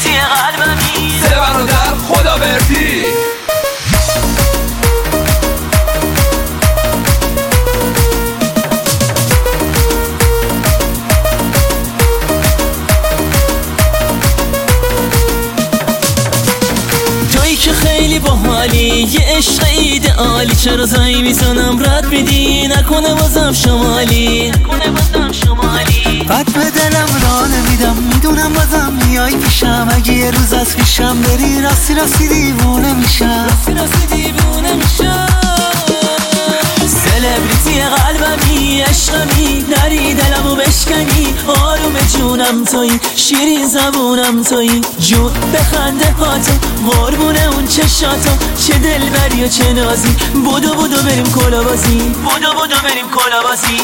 سلبریتی قلبمی، سه برادر خداوردی. که خیلی باحالی، یه عشق ایدئالی، چرا زنگ میزنم رد میدی؟ نکنه بازم شمالی، بد به دلم را نمیدم، میدونم بازم میای پیشم. اگه یه روز از پیشم بری راستی راستی دیوونه میشم. سلبریتی قلبمی، عشقمی، نری دلمو بشکنی. آروم جونم تویی، شیرین زبونم تویی، جون بخنده هاتو، قربونه اون چشاتو. چه دلبری و چه نازی، بودو بودو بریم کلابازی، بودو بودو بریم کلابازی.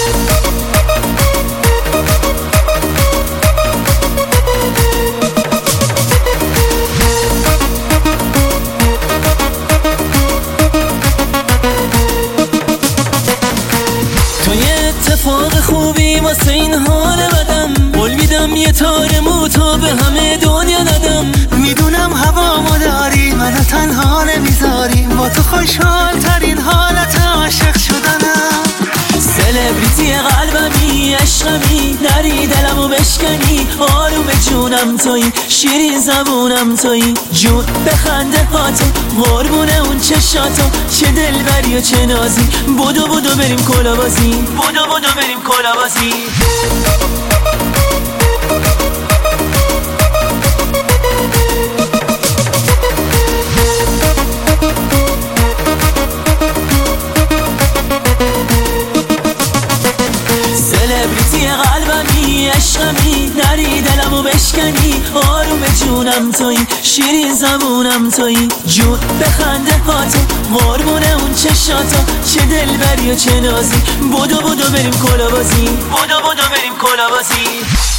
اتفاق خوبی واسه این حال بدم، قول میدم یه تار موتو به همه دنیا ندم. میدونم هوامو داری، منو تنها نمیذاری، با تو خوشحال ترین حالت عاشق شدنم. سلبریتی قلبمی، عشقمی، نری دلمو بشکنی. آروم جونم تویی، شیرین زبونم تویی، جون بخنده هاتو، قربونه اون چشاتو. چه دلبری و چه نازی، بودو بودو بریم کلابازی، بودو بودو بریم کلابازی. سلبریتی قلبمی، عشقمی، نری دلمو بشکنی. آروم جونم تویی، شیرین زبونم تویی، جون بخنده هاتو، قربونه اون چشاتو. چه دلبری و چه نازی، بودو بودو بریم کلابازی، بودو بودو بریم کلابازی.